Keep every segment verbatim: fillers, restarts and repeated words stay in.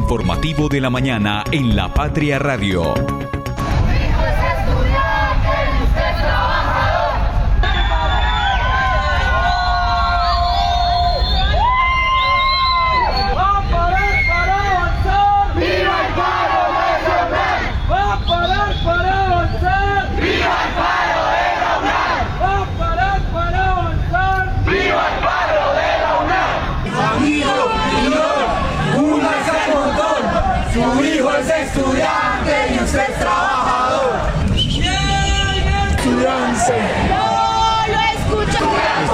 informativo de la mañana en La Patria Radio. Su hijo es estudiante y usted es trabajador. Estudiante. No lo escucho.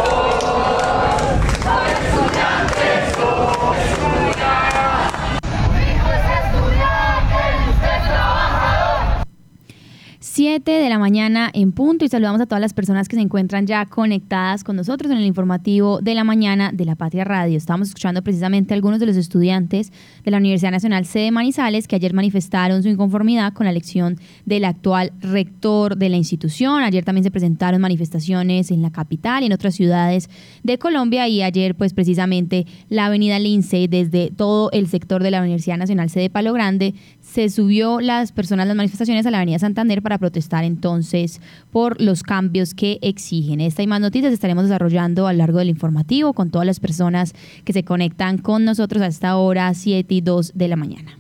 Soy estudiante, soy estudiante. Su hijo es estudiante y usted es trabajador. siete de la mañana en punto y saludamos a todas las personas que se encuentran ya conectadas con nosotros en el informativo de la mañana de La Patria Radio. Estamos escuchando precisamente a algunos de los estudiantes de la Universidad Nacional Sede Manizales que ayer manifestaron su inconformidad con la elección del actual rector de la institución. Ayer también se presentaron manifestaciones en la capital y en otras ciudades de Colombia y ayer pues precisamente la avenida Lince desde todo el sector de la Universidad Nacional Sede Palo Grande se subió las personas, las manifestaciones a la avenida Santander para protestar entonces por los cambios que exigen. Esta y más noticias estaremos desarrollando a lo largo del informativo con todas las personas que se conectan con nosotros a esta hora, siete y dos de la mañana.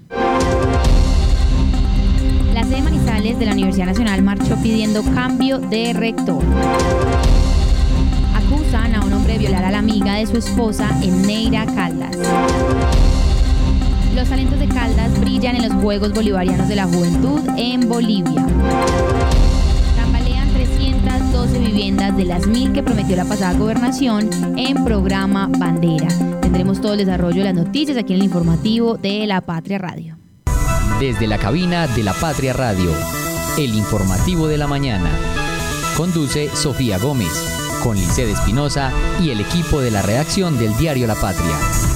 La sede Manizales de la Universidad Nacional marchó pidiendo cambio de rector. Acusan a un hombre de violar a la amiga de su esposa en Neira, Caldas. Los talentos de Caldas brillan en los Juegos Bolivarianos de la Juventud en Bolivia. Tambalean trescientas doce viviendas de las mil que prometió la pasada gobernación en programa Bandera. Tendremos todo el desarrollo de las noticias aquí en el informativo de La Patria Radio. Desde la cabina de La Patria Radio, el informativo de la mañana. Conduce Sofía Gómez, con Licede Espinosa y el equipo de la redacción del diario La Patria.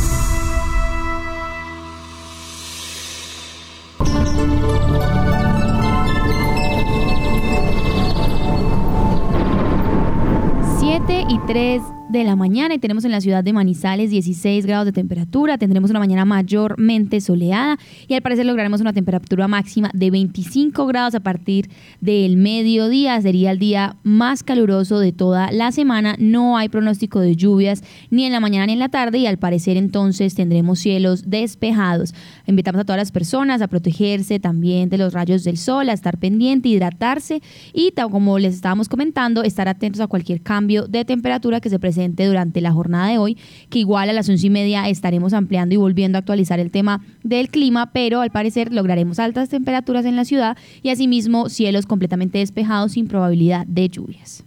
siete y tres de la mañana y tenemos en la ciudad de Manizales dieciséis grados de temperatura, tendremos una mañana mayormente soleada y al parecer lograremos una temperatura máxima de veinticinco grados a partir del mediodía, sería el día más caluroso de toda la semana, no hay pronóstico de lluvias ni en la mañana ni en la tarde y al parecer entonces tendremos cielos despejados. Invitamos a todas las personas a protegerse también de los rayos del sol, a estar pendiente, hidratarse y como les estábamos comentando, estar atentos a cualquier cambio de temperatura que se presente durante la jornada de hoy, que igual a las once y media estaremos ampliando y volviendo a actualizar el tema del clima, pero al parecer lograremos altas temperaturas en la ciudad y asimismo cielos completamente despejados sin probabilidad de lluvias.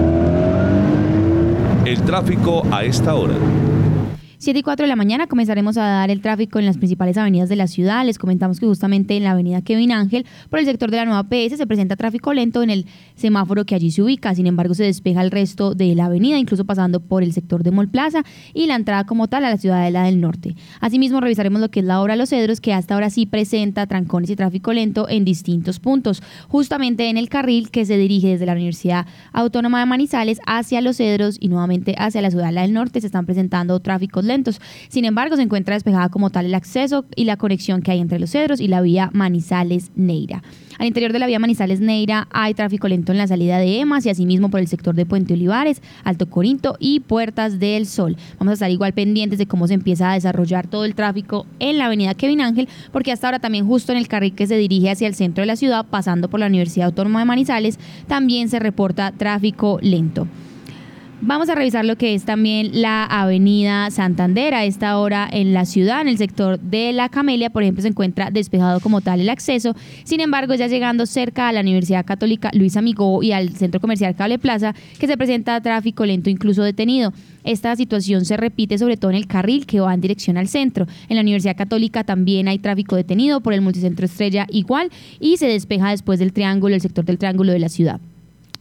El tráfico a esta hora. siete y cuatro de la mañana comenzaremos a dar el tráfico en las principales avenidas de la ciudad. Les comentamos que justamente en la avenida Kevin Ángel, por el sector de la Nueva P S, se presenta tráfico lento en el semáforo que allí se ubica. Sin embargo, se despeja el resto de la avenida, incluso pasando por el sector de Mall Plaza y la entrada como tal a la Ciudadela del Norte. Asimismo, revisaremos lo que es la obra Los Cedros, que hasta ahora sí presenta trancones y tráfico lento en distintos puntos. Justamente en el carril que se dirige desde la Universidad Autónoma de Manizales hacia Los Cedros y nuevamente hacia la Ciudadela del Norte se están presentando tráficos lentos. Sin embargo, se encuentra despejada como tal el acceso y la conexión que hay entre Los Cedros y la vía Manizales-Neira. Al interior de la vía Manizales-Neira hay tráfico lento en la salida de EMAS y asimismo por el sector de Puente Olivares, Alto Corinto y Puertas del Sol. Vamos a estar igual pendientes de cómo se empieza a desarrollar todo el tráfico en la avenida Kevin Ángel, porque hasta ahora también justo en el carril que se dirige hacia el centro de la ciudad, pasando por la Universidad Autónoma de Manizales, también se reporta tráfico lento. Vamos a revisar lo que es también la avenida Santander. A esta hora en la ciudad, en el sector de La Camelia, por ejemplo, se encuentra despejado como tal el acceso. Sin embargo, ya llegando cerca a la Universidad Católica Luis Amigó y al Centro Comercial Cable Plaza, que se presenta tráfico lento, incluso detenido. Esta situación se repite sobre todo en el carril que va en dirección al centro. En la Universidad Católica también hay tráfico detenido, por el Multicentro Estrella igual, y se despeja después del Triángulo, el sector del Triángulo de la ciudad.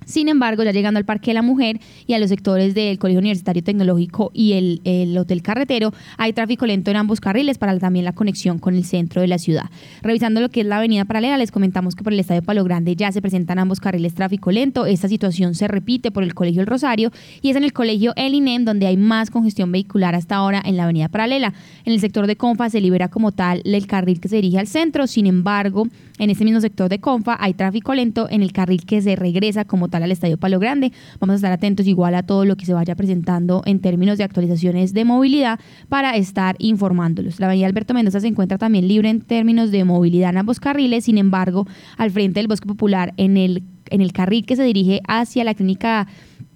Sin embargo, ya llegando al Parque de la Mujer y a los sectores del Colegio Universitario Tecnológico y el, el Hotel Carretero, hay tráfico lento en ambos carriles para también la conexión con el centro de la ciudad. Revisando lo que es la avenida paralela, les comentamos que por el Estadio Palo Grande ya se presentan ambos carriles tráfico lento. Esta situación se repite por el Colegio El Rosario y es en el Colegio El INEM donde hay más congestión vehicular hasta ahora en la avenida paralela. En el sector de Confa se libera como tal el carril que se dirige al centro. Sin embargo, en este mismo sector de Confa hay tráfico lento en el carril que se regresa como tal al Estadio Palo Grande. Vamos a estar atentos igual a todo lo que se vaya presentando en términos de actualizaciones de movilidad para estar informándolos. La avenida Alberto Mendoza se encuentra también libre en términos de movilidad en ambos carriles. Sin embargo, al frente del Bosque Popular, en el, en el carril que se dirige hacia la clínica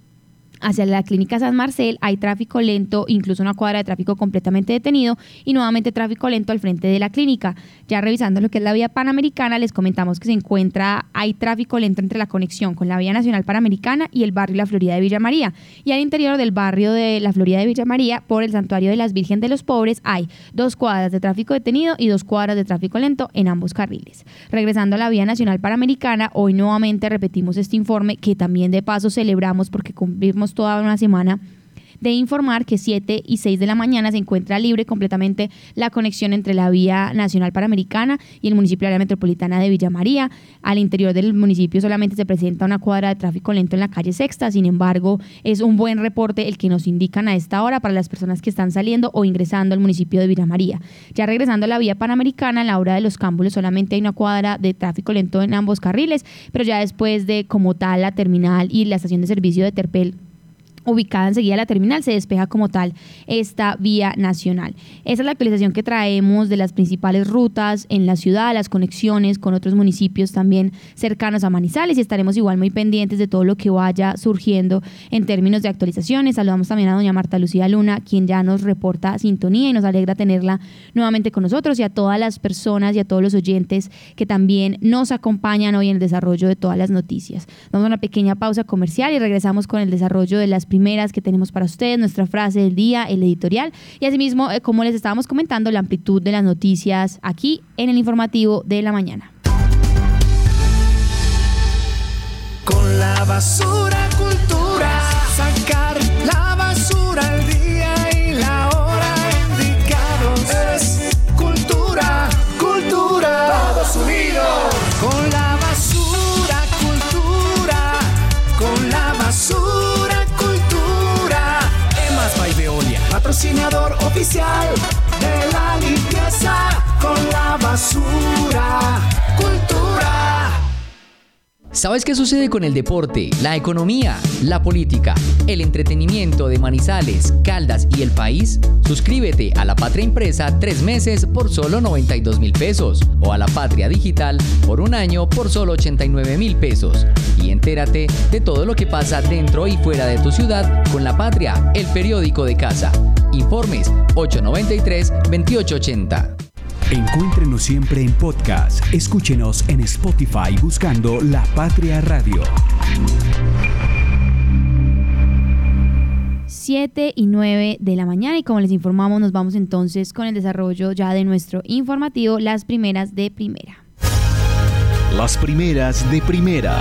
hacia la clínica San Marcel hay tráfico lento, incluso una cuadra de tráfico completamente detenido y nuevamente tráfico lento al frente de la clínica. Ya revisando lo que es la vía Panamericana, les comentamos que se encuentra, hay tráfico lento entre la conexión con la vía Nacional Panamericana y el barrio La Florida de Villa María. Y al interior del barrio de La Florida de Villa María, por el Santuario de las Virgen de los Pobres, hay dos cuadras de tráfico detenido y dos cuadras de tráfico lento en ambos carriles. Regresando a la vía Nacional Panamericana, hoy nuevamente repetimos este informe que también de paso celebramos porque cumplimos toda una semana de informar que siete y seis de la mañana se encuentra libre completamente la conexión entre la vía Nacional Panamericana y el municipio de la metropolitana de Villa María. Al interior del municipio solamente se presenta una cuadra de tráfico lento en la calle Sexta. Sin embargo, es un buen reporte el que nos indican a esta hora para las personas que están saliendo o ingresando al municipio de Villa María. Ya regresando a la vía Panamericana, en la hora de los Cámbulos solamente hay una cuadra de tráfico lento en ambos carriles, pero ya después de como tal la terminal y la estación de servicio de Terpel ubicada enseguida a la terminal, se despeja como tal esta vía nacional. Esa es la actualización que traemos de las principales rutas en la ciudad, las conexiones con otros municipios también cercanos a Manizales, y estaremos igual muy pendientes de todo lo que vaya surgiendo en términos de actualizaciones. Saludamos también a doña Marta Lucía Luna, quien ya nos reporta sintonía y nos alegra tenerla nuevamente con nosotros, y a todas las personas y a todos los oyentes que también nos acompañan hoy en el desarrollo de todas las noticias. Damos una pequeña pausa comercial y regresamos con el desarrollo de las primeras que tenemos para ustedes, nuestra frase del día, el editorial y asimismo, eh, como les estábamos comentando, la amplitud de las noticias aquí en el informativo de la mañana. Con la basura cultura, sacar la basura al día y la hora indicados. Es cultura, cultura, todos unidos. Con la basura cultura, con la basura. Patrocinador oficial de la limpieza con la basura cultura. ¿Sabes qué sucede con el deporte, la economía, la política, el entretenimiento de Manizales, Caldas y el país? Suscríbete a La Patria Impresa tres meses por solo noventa y dos mil pesos o a La Patria Digital por un año por solo ochenta y nueve mil pesos. Y entérate de todo lo que pasa dentro y fuera de tu ciudad con La Patria, el periódico de casa. Informes ocho noventa y tres, veintiocho ochenta. Encuéntrenos siempre en podcast. Escúchenos en Spotify buscando La Patria Radio. siete y nueve de la mañana, y como les informamos, nos vamos entonces con el desarrollo ya de nuestro informativo, las primeras de primera. Las primeras de primera.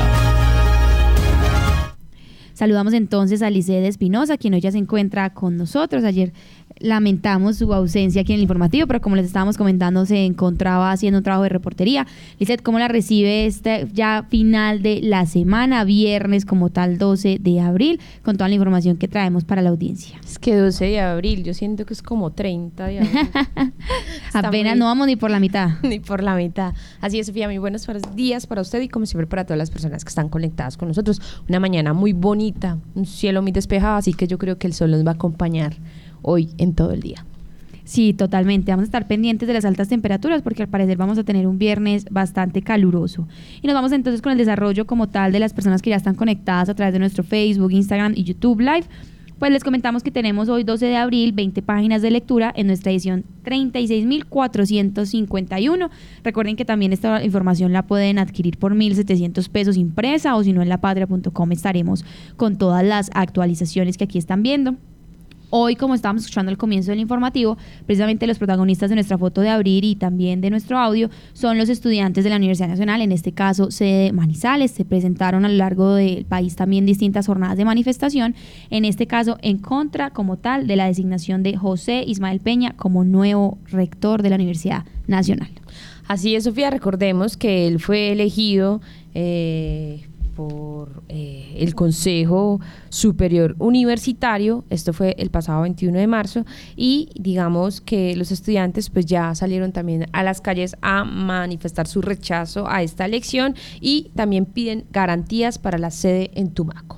Saludamos entonces a Lisset Espinosa, quien hoy ya se encuentra con nosotros. Ayer lamentamos su ausencia aquí en el informativo, pero como les estábamos comentando, se encontraba haciendo un trabajo de reportería. Lisset, ¿cómo la recibe este ya final de la semana, viernes como tal, doce de abril, con toda la información que traemos para la audiencia? Es que doce de abril, yo siento que es como treinta de abril. Apenas muy... no vamos ni por la mitad. Ni por la mitad. Así es, Sofía, muy buenos días para usted y como siempre para todas las personas que están conectadas con nosotros. Una mañana muy bonita, un cielo muy despejado, así que yo creo que el sol nos va a acompañar hoy en todo el día. Sí, totalmente. Vamos a estar pendientes de las altas temperaturas porque al parecer vamos a tener un viernes bastante caluroso. Y nos vamos entonces con el desarrollo como tal de las personas que ya están conectadas a través de nuestro Facebook, Instagram y YouTube Live. Pues les comentamos que tenemos hoy doce de abril veinte páginas de lectura en nuestra edición treinta y seis mil cuatrocientos cincuenta y uno. Recuerden que también esta información la pueden adquirir por mil setecientos pesos impresa, o si no en la patria punto com estaremos con todas las actualizaciones que aquí están viendo. Hoy, como estábamos escuchando al comienzo del informativo, precisamente los protagonistas de nuestra foto de abrir y también de nuestro audio son los estudiantes de la Universidad Nacional, en este caso sede de Manizales. Se presentaron a lo largo del país también distintas jornadas de manifestación, en este caso en contra como tal de la designación de José Ismael Peña como nuevo rector de la Universidad Nacional. Así es, Sofía, recordemos que él fue elegido eh, por eh, el Consejo Superior Universitario, esto fue el pasado veintiuno de marzo, y digamos que los estudiantes pues ya salieron también a las calles a manifestar su rechazo a esta elección y también piden garantías para la sede en Tumaco.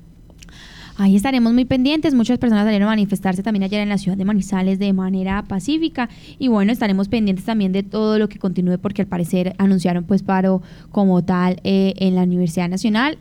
Ahí estaremos muy pendientes. Muchas personas salieron a manifestarse también ayer en la ciudad de Manizales de manera pacífica y bueno, estaremos pendientes también de todo lo que continúe porque al parecer anunciaron pues paro como tal eh, en la Universidad Nacional,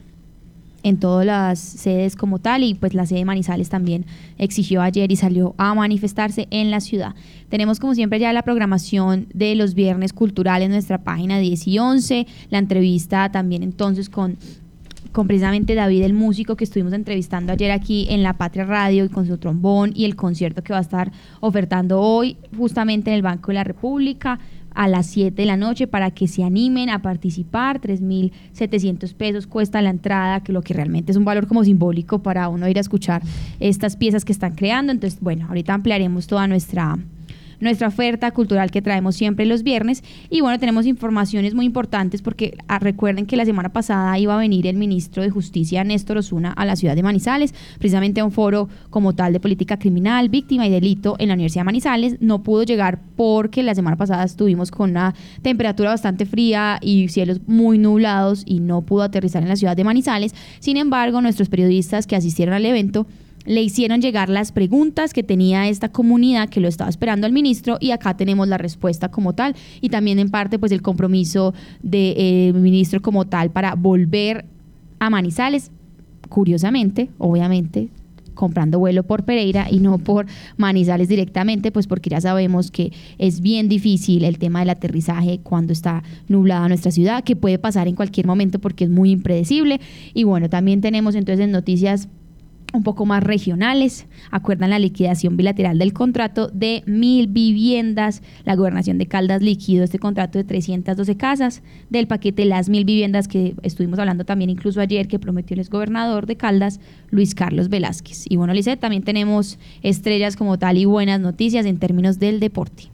en todas las sedes como tal, y pues la sede de Manizales también exigió ayer y salió a manifestarse en la ciudad. Tenemos como siempre ya la programación de los viernes culturales en nuestra página diez y once, la entrevista también entonces con con precisamente David, el músico que estuvimos entrevistando ayer aquí en La Patria Radio, y con su trombón, y el concierto que va a estar ofertando hoy justamente en el Banco de la República a las siete de la noche para que se animen a participar. Tres mil setecientos pesos cuesta la entrada, que lo que realmente es un valor como simbólico para uno ir a escuchar estas piezas que están creando. Entonces, bueno, ahorita ampliaremos toda nuestra... nuestra oferta cultural que traemos siempre los viernes. Y bueno, tenemos informaciones muy importantes porque ah, recuerden que la semana pasada iba a venir el ministro de Justicia, Néstor Osuna, a la ciudad de Manizales, precisamente a un foro como tal de política criminal, víctima y delito en la Universidad de Manizales. No pudo llegar porque la semana pasada estuvimos con una temperatura bastante fría y cielos muy nublados y no pudo aterrizar en la ciudad de Manizales. Sin embargo, nuestros periodistas que asistieron al evento le hicieron llegar las preguntas que tenía esta comunidad que lo estaba esperando al ministro, y acá tenemos la respuesta como tal y también en parte pues el compromiso del eh, ministro como tal para volver a Manizales, curiosamente, obviamente comprando vuelo por Pereira y no por Manizales directamente, pues porque ya sabemos que es bien difícil el tema del aterrizaje cuando está nublada nuestra ciudad, que puede pasar en cualquier momento porque es muy impredecible. Y bueno, también tenemos entonces noticias un poco más regionales. Acuerdan la liquidación bilateral del contrato de mil viviendas. La gobernación de Caldas liquidó este contrato de trescientas doce casas del paquete Las Mil Viviendas, que estuvimos hablando también incluso ayer, que prometió el exgobernador de Caldas, Luis Carlos Velázquez. Y bueno, Lisset, también tenemos estrellas como tal y buenas noticias en términos del deporte.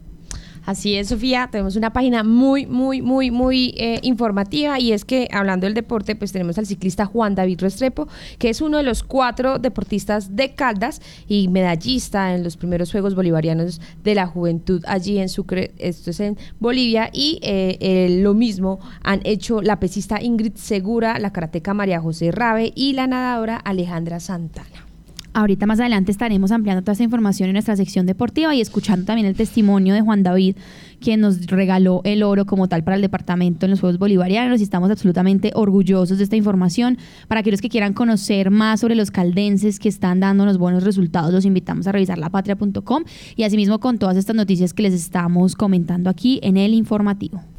Así es, Sofía, tenemos una página muy, muy, muy, muy eh, informativa, y es que hablando del deporte, pues tenemos al ciclista Juan David Restrepo, que es uno de los cuatro deportistas de Caldas y medallista en los primeros Juegos Bolivarianos de la Juventud allí en Sucre, esto es en Bolivia, y eh, eh, lo mismo han hecho la pesista Ingrid Segura, la karateca María José Rabe y la nadadora Alejandra Santana. Ahorita más adelante estaremos ampliando toda esta información en nuestra sección deportiva y escuchando también el testimonio de Juan David, quien nos regaló el oro como tal para el departamento en los Juegos Bolivarianos, y estamos absolutamente orgullosos de esta información. Para aquellos que quieran conocer más sobre los caldenses que están dándonos buenos resultados, los invitamos a revisar la patria punto com y asimismo con todas estas noticias que les estamos comentando aquí en el informativo.